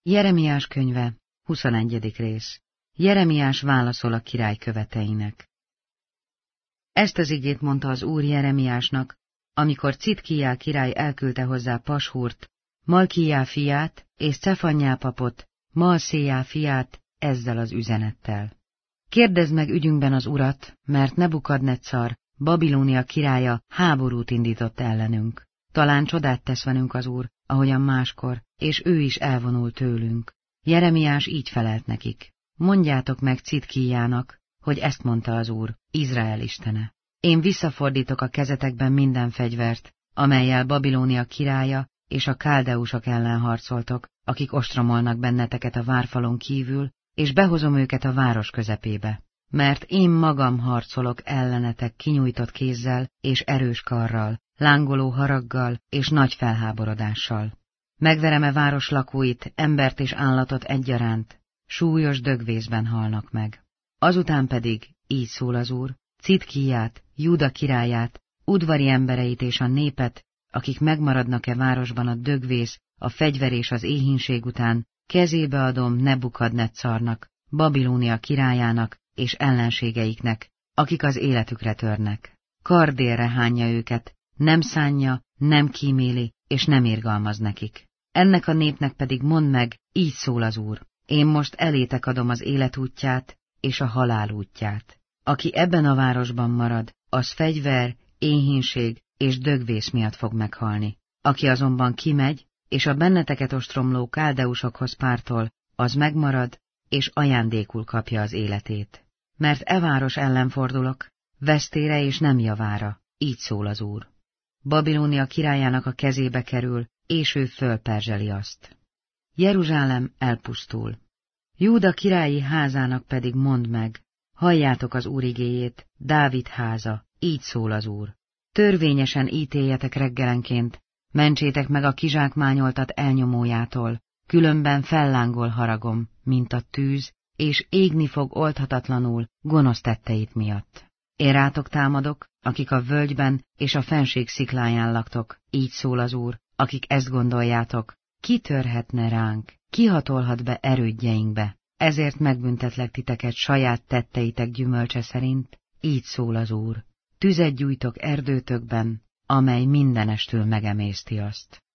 Jeremiás könyve, 21. rész. Jeremiás válaszol a király követeinek. Ezt az igét mondta az Úr Jeremiásnak, amikor Citkijá király elküldte hozzá Pashhurt, Malkijá fiát és Cefannyá papot, Maalszéjá fiát ezzel az üzenettel. Kérdezd meg ügyünkben az Urat, mert Nebukadneccar, Babilónia királya háborút indított ellenünk. Talán csodát tesz velünk az Úr, ahogyan máskor, és ő is elvonul tőlünk. Jeremiás így felelt nekik. Mondjátok meg Citkijának, hogy ezt mondta az Úr, Izrael istene. Én visszafordítok a kezetekben minden fegyvert, amellyel Babilónia királya és a káldeusok ellen harcoltok, akik ostromolnak benneteket a várfalon kívül, és behozom őket a város közepébe. Mert én magam harcolok ellenetek kinyújtott kézzel és erős karral, lángoló haraggal és nagy felháborodással. Megverem-e város lakóit, embert és állatot egyaránt, súlyos dögvészben halnak meg. Azután pedig, így szól az Úr, Citkiját, Júda királyát, udvari embereit és a népet, akik megmaradnak-e városban a dögvész, a fegyver és az éhínség után, kezébe adom Nebukadneccarnak, Babilónia királyának és ellenségeiknek, akik az életükre törnek. Kardélre hányja őket, nem szánja, nem kíméli, és nem irgalmaz nekik. Ennek a népnek pedig mondd meg, így szól az Úr, én most elétek adom az élet útját és a halál útját. Aki ebben a városban marad, az fegyver, éhínség és dögvész miatt fog meghalni. Aki azonban kimegy, és a benneteket ostromló káldeusokhoz pártol, az megmarad, és ajándékul kapja az életét. Mert e város ellen fordulok, vesztére és nem javára, így szól az Úr. Babilónia királyának a kezébe kerül, és ő fölperzseli azt. Jeruzsálem elpusztul. Júda királyi házának pedig mondd meg, halljátok az Úr igéjét, Dávid háza, így szól az Úr. Törvényesen ítéljetek reggelenként, mentsétek meg a kizsákmányoltat elnyomójától, különben fellángol haragom, mint a tűz, és égni fog oldhatatlanul gonosz tetteit miatt. Én rátok támadok, akik a völgyben és a fenség szikláján laktok, így szól az Úr, akik ezt gondoljátok, ki törhetne ránk, ki hatolhat be erődjeinkbe, ezért megbüntetlek titeket saját tetteitek gyümölcse szerint, így szól az Úr. Tüzet gyújtok erdőtökben, amely mindenestül megemészti azt.